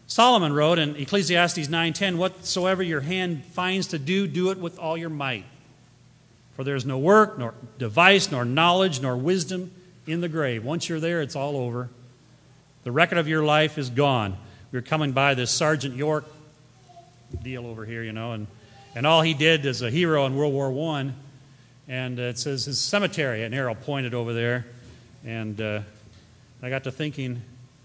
Solomon wrote in Ecclesiastes 9:10, "Whatsoever your hand finds to do, do it with all your might. For there is no work, nor device, nor knowledge, nor wisdom in the grave." Once you're there, it's all over. The record of your life is gone. We were coming by this Sergeant York deal over here, and all he did as a hero in World War I, and it says his cemetery, an arrow pointed over there, and I got to thinking,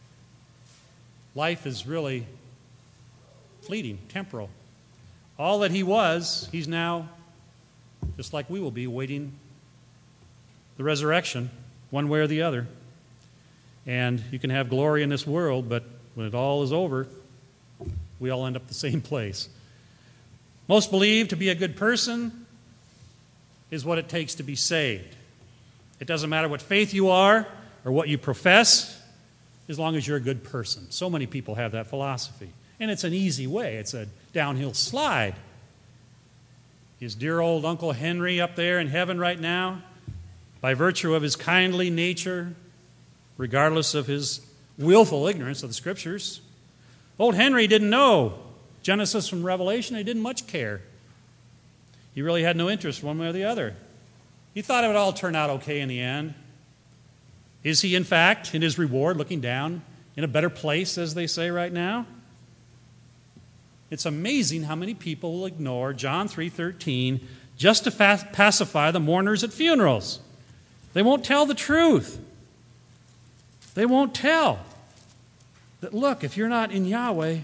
life is really fleeting, temporal. All that he was, he's now, just like we will be, waiting the resurrection, one way or the other. And you can have glory in this world, but when it all is over, we all end up the same place. Most believe to be a good person is what it takes to be saved. It doesn't matter what faith you are or what you profess, as long as you're a good person. So many people have that philosophy. And it's an easy way. It's a downhill slide. Is dear old Uncle Henry up there in heaven right now? By virtue of his kindly nature, regardless of his willful ignorance of the Scriptures. Old Henry didn't know Genesis from Revelation. He didn't much care. He really had no interest one way or the other. He thought it would all turn out okay in the end. Is he, in fact, in his reward, looking down in a better place, as they say right now? It's amazing how many people will ignore John 3:13 just to pacify the mourners at funerals. They won't tell the truth. They won't tell that, look, if you're not in Yahweh,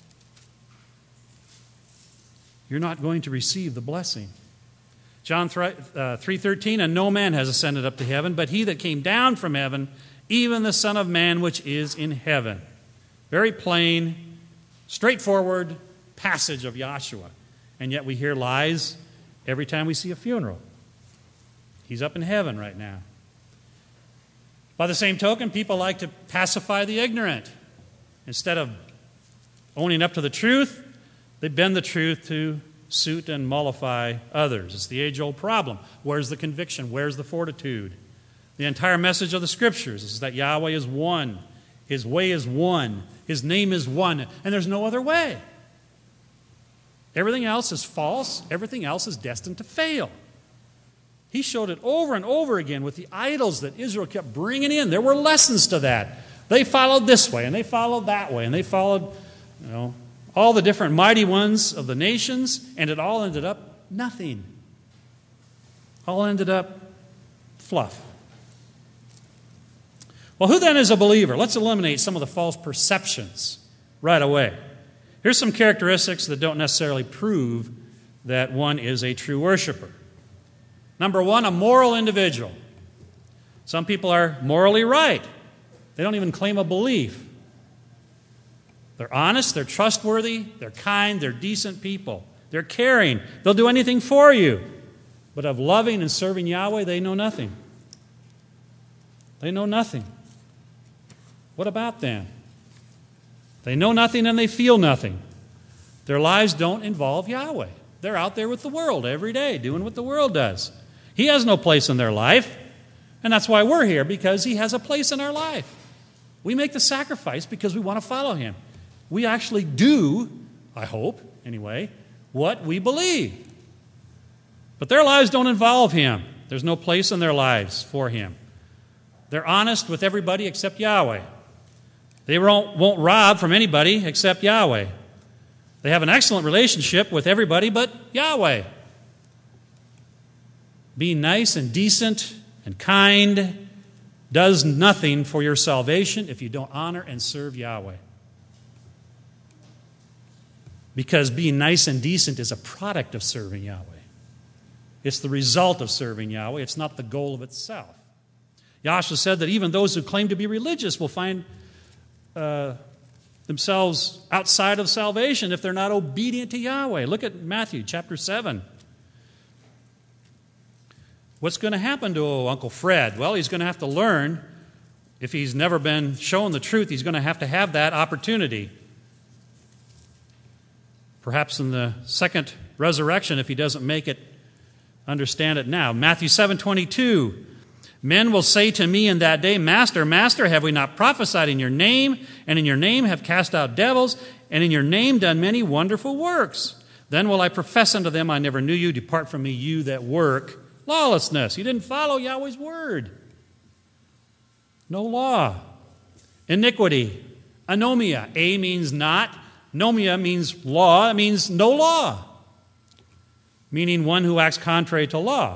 you're not going to receive the blessing. John 3:13, "And no man has ascended up to heaven, but he that came down from heaven, even the Son of Man which is in heaven." Very plain, straightforward passage of Yahshua. And yet we hear lies every time we see a funeral. He's up in heaven right now. By the same token, people like to pacify the ignorant. Instead of owning up to the truth, they bend the truth to suit and mollify others. It's the age-old problem. Where's the conviction? Where's the fortitude? The entire message of the Scriptures is that Yahweh is one. His way is one. His name is one. And there's no other way. Everything else is false. Everything else is destined to fail. He showed it over and over again with the idols that Israel kept bringing in. There were lessons to that. They followed this way, and they followed that way, and they followed, all the different mighty ones of the nations, and it all ended up nothing. All ended up fluff. Well, who then is a believer? Let's eliminate some of the false perceptions right away. Here's some characteristics that don't necessarily prove that one is a true worshiper. Number one, a moral individual. Some people are morally right. They don't even claim a belief. They're honest, they're trustworthy, they're kind, they're decent people. They're caring. They'll do anything for you. But of loving and serving Yahweh, they know nothing. They know nothing. What about them? They know nothing and they feel nothing. Their lives don't involve Yahweh. They're out there with the world every day, doing what the world does. He has no place in their life, and that's why we're here, because He has a place in our life. We make the sacrifice because we want to follow Him. We actually do, I hope, anyway, what we believe. But their lives don't involve Him. There's no place in their lives for Him. They're honest with everybody except Yahweh. They won't rob from anybody except Yahweh. They have an excellent relationship with everybody but Yahweh. Being nice and decent and kind does nothing for your salvation if you don't honor and serve Yahweh. Because being nice and decent is a product of serving Yahweh. It's the result of serving Yahweh. It's not the goal of itself. Yahshua said that even those who claim to be religious will find themselves outside of salvation if they're not obedient to Yahweh. Look at Matthew chapter 7. What's going to happen to Uncle Fred? Well, he's going to have to learn. If he's never been shown the truth, he's going to have that opportunity. Perhaps in the second resurrection, if he doesn't make it, understand it now. Matthew 7:22. Men will say to me in that day, Master, Master, have we not prophesied in your name, and in your name have cast out devils, and in your name done many wonderful works? Then will I profess unto them, I never knew you. Depart from me, you that work lawlessness. You didn't follow Yahweh's word. No law. Iniquity. Anomia. A means not. Nomia means law. It means no law. Meaning one who acts contrary to law.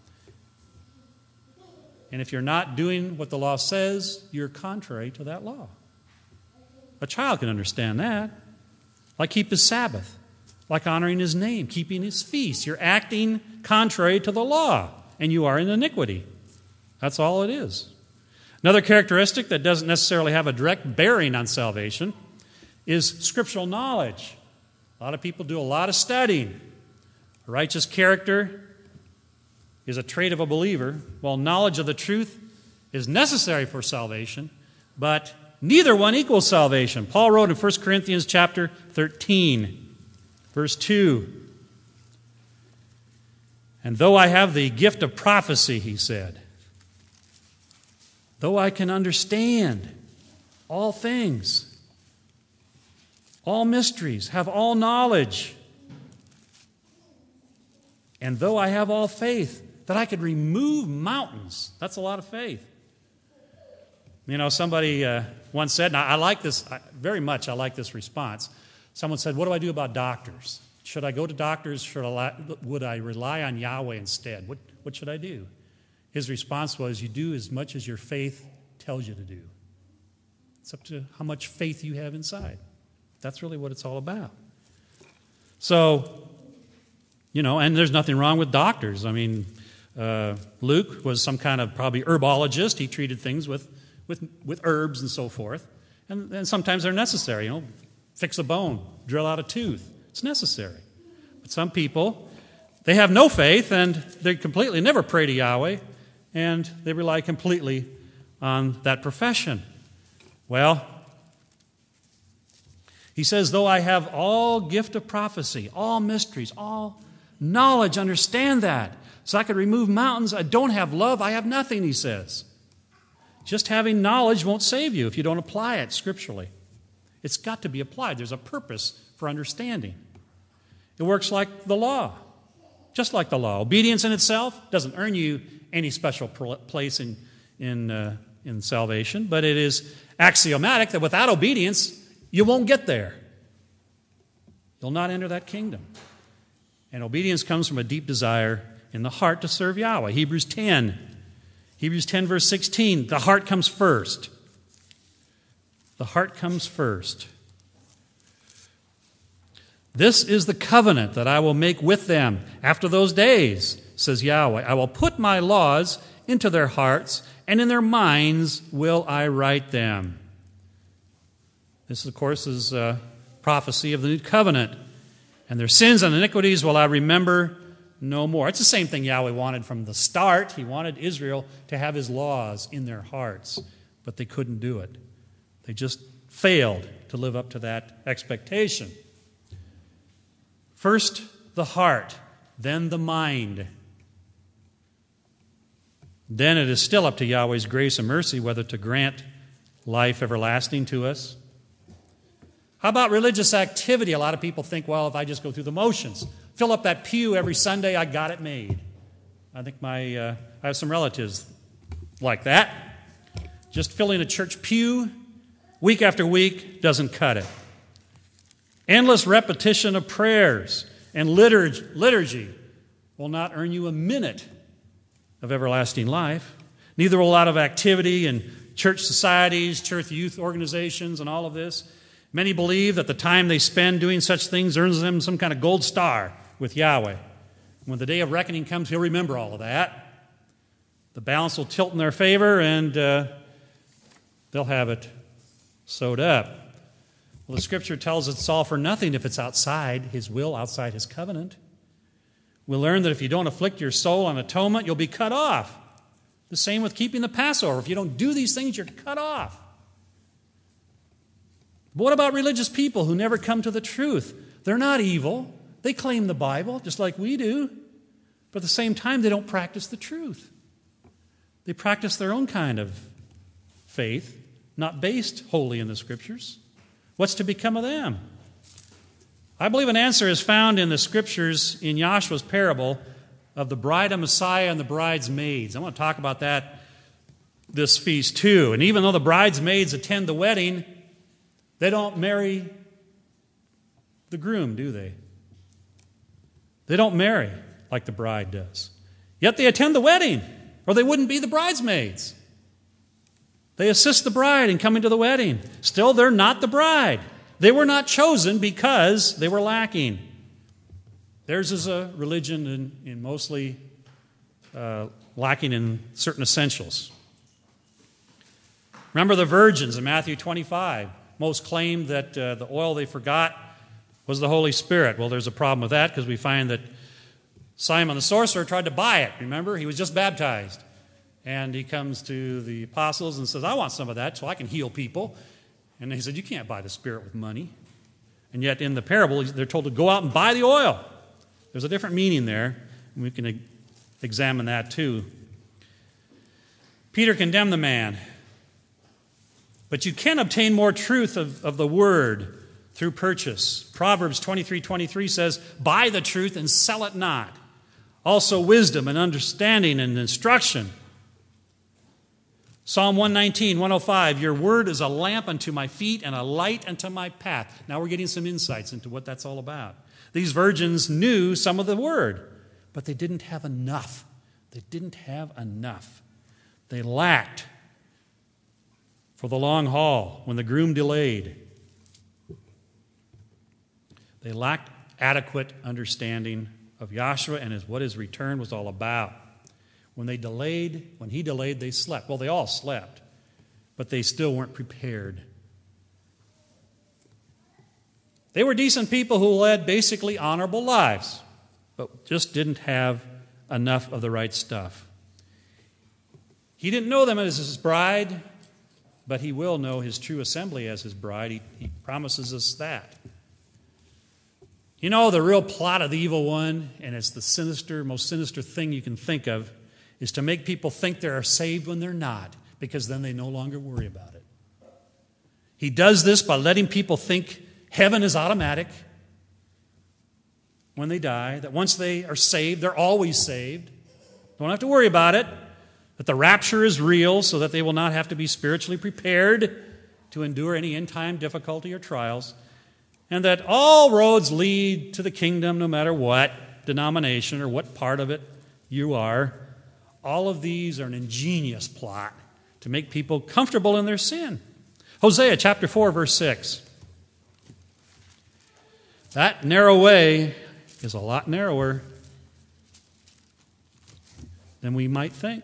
And if you're not doing what the law says, you're contrary to that law. A child can understand that. Like keep his Sabbath. Like honoring his name, keeping his feast. You're acting contrary to the law, and you are in iniquity. That's all it is. Another characteristic that doesn't necessarily have a direct bearing on salvation is scriptural knowledge. A lot of people do a lot of studying. A righteous character is a trait of a believer, while knowledge of the truth is necessary for salvation, but neither one equals salvation. Paul wrote in 1 Corinthians chapter 13, verse 2, and though I have the gift of prophecy, he said, though I can understand all things, all mysteries, have all knowledge, and though I have all faith, that I could remove mountains. That's a lot of faith. You know, somebody once said, and I like this very much, I like this response. Someone said, what do I do about doctors? Should I go to doctors? Would I rely on Yahweh instead? What should I do? His response was, you do as much as your faith tells you to do. It's up to how much faith you have inside. That's really what it's all about. So, you know, and there's nothing wrong with doctors. I mean, Luke was some kind of probably herbologist. He treated things with herbs and so forth. And sometimes they're necessary. You know, fix a bone, drill out a tooth. It's necessary. But some people, they have no faith and they completely never pray to Yahweh and they rely completely on that profession. Well, he says, though I have all gift of prophecy, all mysteries, all knowledge, understand that. So I could remove mountains. I don't have love. I have nothing, he says. Just having knowledge won't save you if you don't apply it scripturally. It's got to be applied. There's a purpose for understanding. It works like the law, just like the law. Obedience in itself doesn't earn you any special place in salvation, but it is axiomatic that without obedience, you won't get there. You'll not enter that kingdom. And obedience comes from a deep desire in the heart to serve Yahweh. Hebrews 10 verse 16, the heart comes first. The heart comes first. This is the covenant that I will make with them after those days, says Yahweh. I will put my laws into their hearts, and in their minds will I write them. This, of course, is a prophecy of the new covenant. And their sins and iniquities will I remember no more. It's the same thing Yahweh wanted from the start. He wanted Israel to have his laws in their hearts, but they couldn't do it. They just failed to live up to that expectation. First the heart, then the mind. Then it is still up to Yahweh's grace and mercy whether to grant life everlasting to us. How about religious activity? A lot of people think, well, if I just go through the motions, fill up that pew every Sunday, I got it made. I think I have some relatives like that. Just filling a church pew week after week doesn't cut it. Endless repetition of prayers and liturgy will not earn you a minute of everlasting life. Neither will a lot of activity in church societies, church youth organizations, and all of this. Many believe that the time they spend doing such things earns them some kind of gold star with Yahweh. When the day of reckoning comes, he'll remember all of that. The balance will tilt in their favor, and they'll have it sewed up. Well, the Scripture tells us it's all for nothing if it's outside his will, outside his covenant. We'll learn that if you don't afflict your soul on atonement, you'll be cut off. The same with keeping the Passover. If you don't do these things, you're cut off. But what about religious people who never come to the truth? They're not evil. They claim the Bible, just like we do. But at the same time, they don't practice the truth. They practice their own kind of faith, not based wholly in the Scriptures. What's to become of them? I believe an answer is found in the Scriptures in Yahshua's parable of the bride of Messiah and the bridesmaids. I want to talk about that this feast too. And even though the bridesmaids attend the wedding, they don't marry the groom, do they? They don't marry like the bride does. Yet they attend the wedding, or they wouldn't be the bridesmaids. They assist the bride in coming to the wedding. Still, they're not the bride. They were not chosen because they were lacking. Theirs is a religion in mostly lacking in certain essentials. Remember the virgins in Matthew 25. Most claimed that the oil they forgot was the Holy Spirit. Well, there's a problem with that because we find that Simon the sorcerer tried to buy it. Remember? He was just baptized. And he comes to the apostles and says, I want some of that so I can heal people. And they said, you can't buy the Spirit with money. And yet in the parable, they're told to go out and buy the oil. There's a different meaning there, and we can examine that too. Peter condemned the man. But you can obtain more truth of the word through purchase. Proverbs 23:23 says, buy the truth and sell it not. Also wisdom and understanding and instruction. Psalm 119:105, your word is a lamp unto my feet and a light unto my path. Now we're getting some insights into what that's all about. These virgins knew some of the word, but they didn't have enough. They didn't have enough. They lacked for the long haul when the groom delayed. They lacked adequate understanding of Yahshua and what his return was all about. When he delayed, they slept. Well, they all slept, but they still weren't prepared. They were decent people who led basically honorable lives, but just didn't have enough of the right stuff. He didn't know them as his bride, but he will know his true assembly as his bride. He promises us that. You know, the real plot of the evil one, and it's the most sinister thing you can think of, is to make people think they are saved when they're not, because then they no longer worry about it. He does this by letting people think heaven is automatic when they die, that once they are saved, they're always saved. Don't have to worry about it. That the rapture is real so that they will not have to be spiritually prepared to endure any end-time difficulty or trials. And that all roads lead to the kingdom no matter what denomination or what part of it you are. All of these are an ingenious plot to make people comfortable in their sin. Hosea chapter 4, verse 6. That narrow way is a lot narrower than we might think.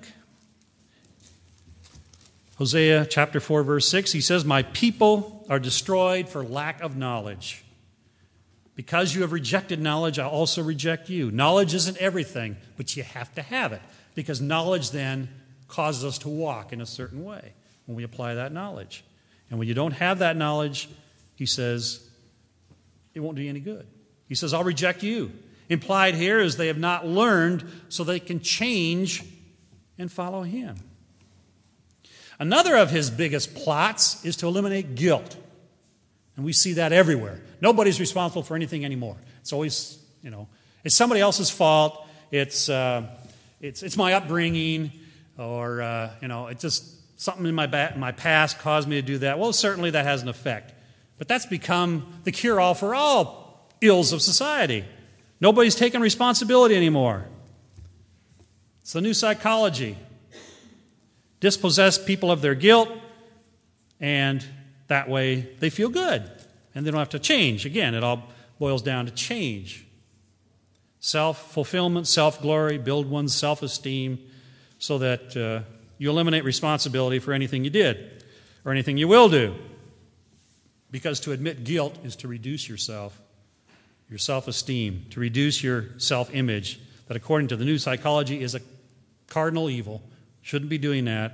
Hosea chapter 4, verse 6, he says, my people are destroyed for lack of knowledge. Because you have rejected knowledge, I also reject you. Knowledge isn't everything, but you have to have it. Because knowledge then causes us to walk in a certain way when we apply that knowledge. And when you don't have that knowledge, he says, it won't do you any good. He says, I'll reject you. Implied here is they have not learned so they can change and follow him. Another of his biggest plots is to eliminate guilt. And we see that everywhere. Nobody's responsible for anything anymore. It's always, it's somebody else's fault. It's my upbringing, or, it's just something in my past caused me to do that. Well, certainly that has an effect. But that's become the cure-all for all ills of society. Nobody's taking responsibility anymore. It's the new psychology. Dispossess people of their guilt, and that way they feel good, and they don't have to change. Again, it all boils down to change. Self-fulfillment, self-glory, build one's self-esteem so that you eliminate responsibility for anything you did or anything you will do. Because to admit guilt is to reduce yourself, your self-esteem, to reduce your self-image, that according to the new psychology is a cardinal evil. Shouldn't be doing that.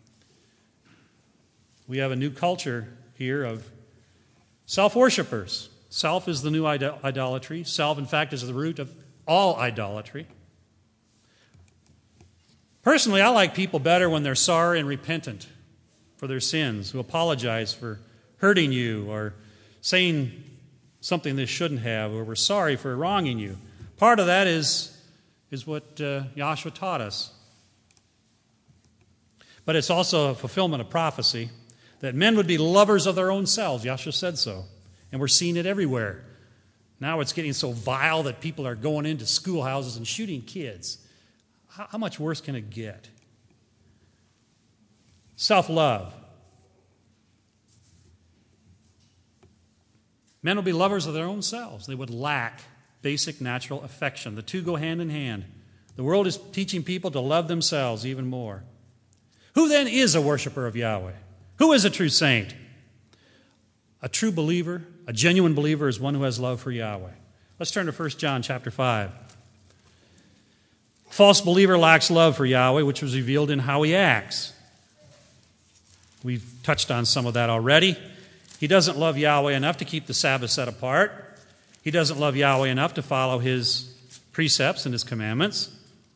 We have a new culture here of self-worshipers. Self is the new idolatry. Self, in fact, is the root of all idolatry. Personally, I like people better when they're sorry and repentant for their sins, who apologize for hurting you or saying something they shouldn't have, or we're sorry for wronging you. Part of that is what Joshua taught us. But it's also a fulfillment of prophecy that men would be lovers of their own selves. Joshua said so. And we're seeing it everywhere. Now it's getting so vile that people are going into schoolhouses and shooting kids. How much worse can it get? Self-love. Men will be lovers of their own selves. They would lack basic natural affection. The two go hand in hand. The world is teaching people to love themselves even more. Who then is a worshiper of Yahweh? Who is a true saint? A true believer, a genuine believer, is one who has love for Yahweh. Let's turn to 1 John chapter 5. A false believer lacks love for Yahweh, which was revealed in how he acts. We've touched on some of that already. He doesn't love Yahweh enough to keep the Sabbath set apart. He doesn't love Yahweh enough to follow his precepts and his commandments.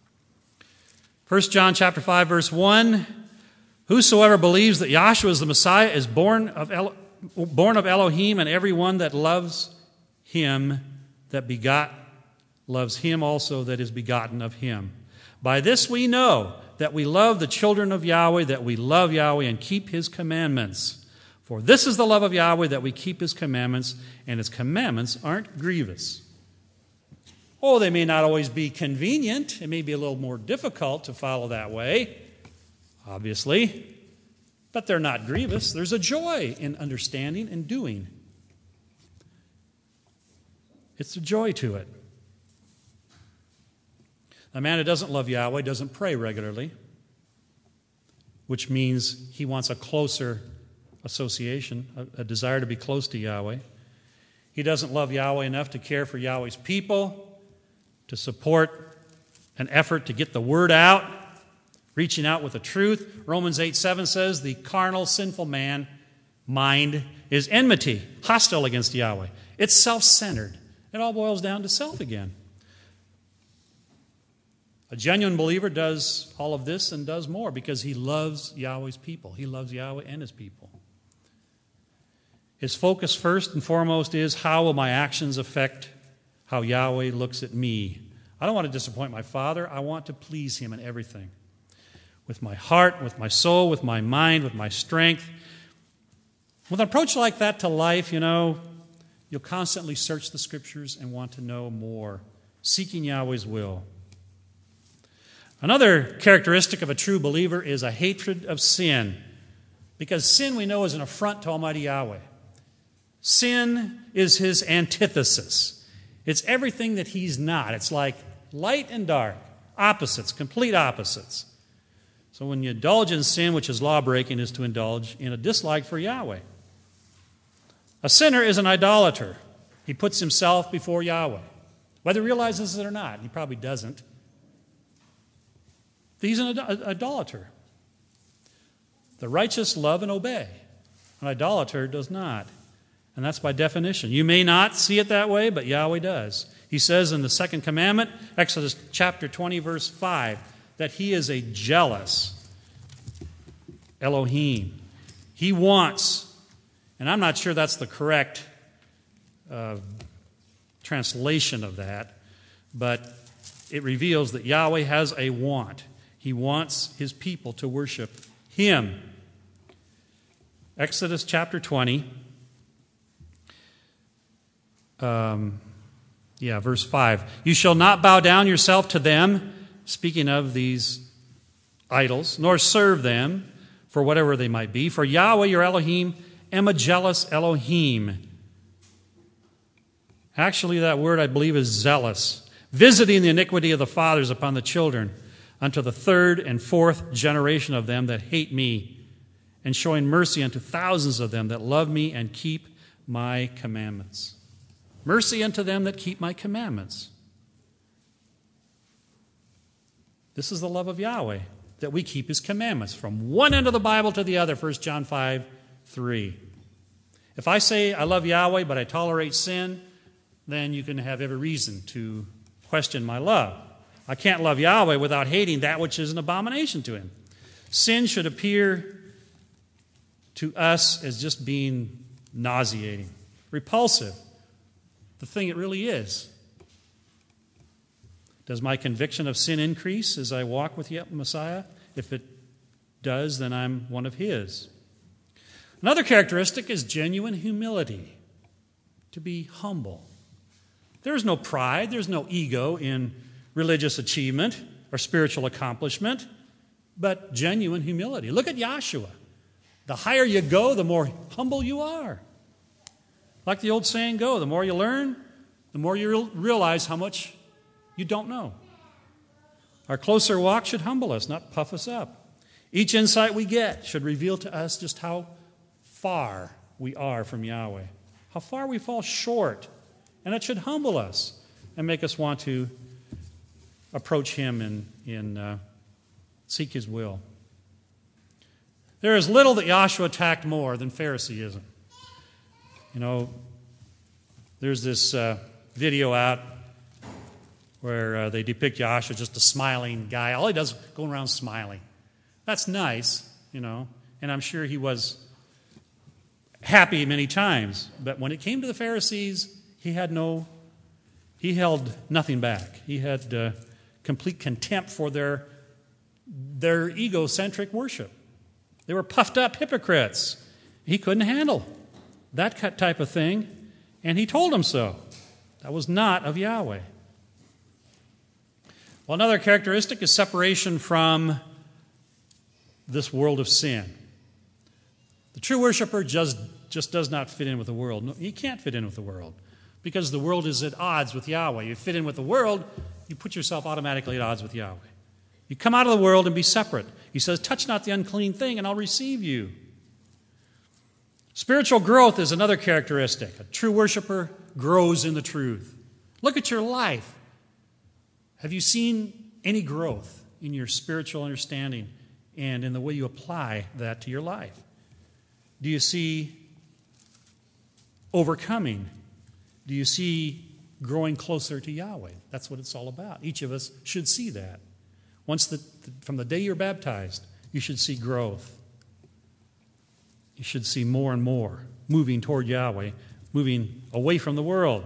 1 John chapter 5, verse 1, whosoever believes that Yahshua is the Messiah is born of Elohim, and everyone that loves him that begot loves him also that is begotten of him. By this we know that we love the children of Yahweh, that we love Yahweh and keep his commandments. For this is the love of Yahweh, that we keep his commandments, and his commandments aren't grievous. Oh, they may not always be convenient. It may be a little more difficult to follow that way, obviously. But they're not grievous. There's a joy in understanding and doing. It's a joy to it. A man who doesn't love Yahweh doesn't pray regularly, which means he wants a closer association, a desire to be close to Yahweh. He doesn't love Yahweh enough to care for Yahweh's people, to support an effort to get the word out, reaching out with the truth. Romans 8:7 says, the carnal, sinful mind is enmity, hostile against Yahweh. It's self-centered. It all boils down to self again. A genuine believer does all of this and does more because he loves Yahweh's people. He loves Yahweh and his people. His focus first and foremost is, how will my actions affect how Yahweh looks at me? I don't want to disappoint my Father. I want to please him in everything. With my heart, with my soul, with my mind, with my strength. With an approach like that to life, you'll constantly search the Scriptures and want to know more, seeking Yahweh's will. Another characteristic of a true believer is a hatred of sin, because sin, we know, is an affront to Almighty Yahweh. Sin is his antithesis. It's everything that he's not. It's like light and dark, opposites, complete opposites. So when you indulge in sin, which is law-breaking, is to indulge in a dislike for Yahweh. A sinner is an idolater. He puts himself before Yahweh. Whether he realizes it or not, he probably doesn't. He's an idolater. The righteous love and obey. An idolater does not. And that's by definition. You may not see it that way, but Yahweh does. He says in the second commandment, Exodus chapter 20, verse 5, that he is a jealous Elohim. He wants, and I'm not sure that's the correct translation of that, but it reveals that Yahweh has a want. He wants his people to worship him. Exodus chapter 20, verse 5. You shall not bow down yourself to them, speaking of these idols, nor serve them, for whatever they might be. For Yahweh, your Elohim, am a jealous Elohim. Actually, that word, I believe, is zealous, visiting the iniquity of the fathers upon the children, unto the third and fourth generation of them that hate me, and showing mercy unto thousands of them that love me and keep my commandments. Mercy unto them that keep my commandments. This is the love of Yahweh, that we keep his commandments. From one end of the Bible to the other, 1 John 5:3. If I say I love Yahweh, but I tolerate sin, then you can have every reason to question my love. I can't love Yahweh without hating that which is an abomination to him. Sin should appear to us as just being nauseating, repulsive, the thing it really is. Does my conviction of sin increase as I walk with Messiah? If it does, then I'm one of his. Another characteristic is genuine humility, to be humble. There's no pride, there's no ego in religious achievement or spiritual accomplishment, but genuine humility. Look at Joshua. The higher you go, the more humble you are. Like the old saying goes, the more you learn, the more you realize how much you don't know. Our closer walk should humble us, not puff us up. Each insight we get should reveal to us just how far we are from Yahweh, how far we fall short. And it should humble us and make us want to approach him and seek his will. There is little that Joshua attacked more than Phariseeism. You know, there's this video out where they depict Joshua just a smiling guy. All he does is go around smiling. That's nice, you know, and I'm sure he was happy many times. But when it came to the Pharisees, he held nothing back. He had complete contempt for their egocentric worship. They were puffed up hypocrites. He couldn't handle that type of thing, and he told them so. That was not of Yahweh. Well, another characteristic is separation from this world of sin. The true worshiper just does not fit in with the world. No, he can't fit in with the world because the world is at odds with Yahweh. You fit in with the world, you put yourself automatically at odds with Yahweh. You come out of the world and be separate. He says, touch not the unclean thing, and I'll receive you. Spiritual growth is another characteristic. A true worshiper grows in the truth. Look at your life. Have you seen any growth in your spiritual understanding and in the way you apply that to your life? Do you see overcoming? Do you see growing closer to Yahweh? That's what it's all about. Each of us should see that. From the day you're baptized, you should see growth. You should see more and more moving toward Yahweh, moving away from the world.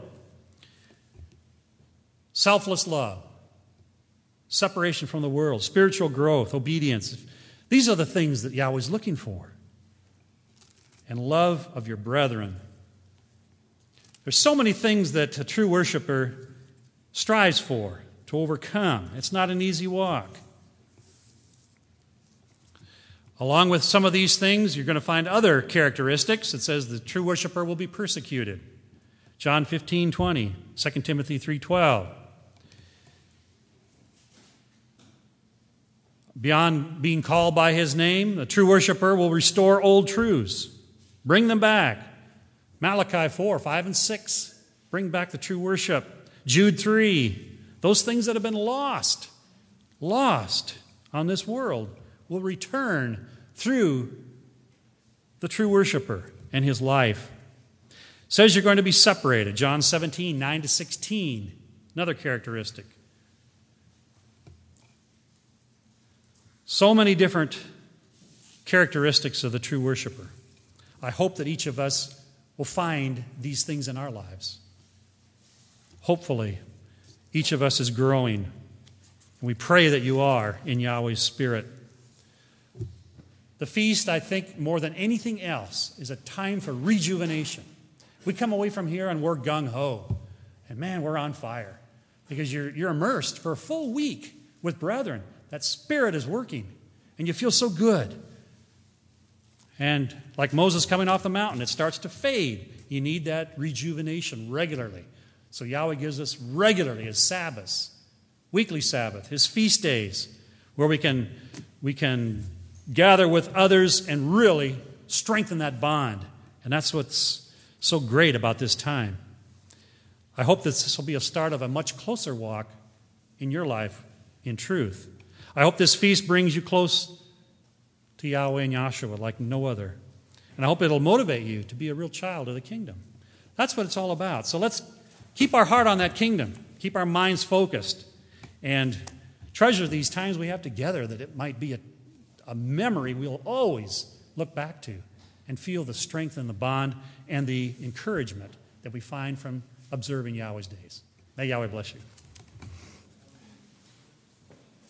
Selfless love, separation from the world, spiritual growth, obedience. These are the things that Yahweh's looking for. And love of your brethren. There's so many things that a true worshiper strives for, to overcome. It's not an easy walk. Along with some of these things, you're going to find other characteristics. It says the true worshiper will be persecuted. John 15:20, 2 Timothy 3:12. Beyond being called by his name, the true worshiper will restore old truths. Bring them back. Malachi 4:5 and 6. Bring back the true worship. Jude 3. Those things that have been lost on this world will return through the true worshiper and his life. It says you're going to be separated. John 17:9 to 16. Another characteristic. So many different characteristics of the true worshiper. I hope that each of us will find these things in our lives. Hopefully, each of us is growing. And we pray that you are in Yahweh's Spirit. The feast, I think, more than anything else, is a time for rejuvenation. We come away from here and we're gung-ho. And man, we're on fire. Because you're immersed for a full week with brethren. That Spirit is working. And you feel so good. And like Moses coming off the mountain, it starts to fade. You need that rejuvenation regularly. So Yahweh gives us regularly His Sabbaths, weekly Sabbath, His feast days, where we can gather with others and really strengthen that bond. And that's what's so great about this time. I hope that this will be a start of a much closer walk in your life in truth. I hope this feast brings you close to Yahweh and Yahshua like no other. And I hope it'll motivate you to be a real child of the kingdom. That's what it's all about. So let's keep our heart on that kingdom. Keep our minds focused. and treasure these times we have together, that it might be a memory we'll always look back to and feel the strength and the bond and the encouragement that we find from observing Yahweh's days. May Yahweh bless you.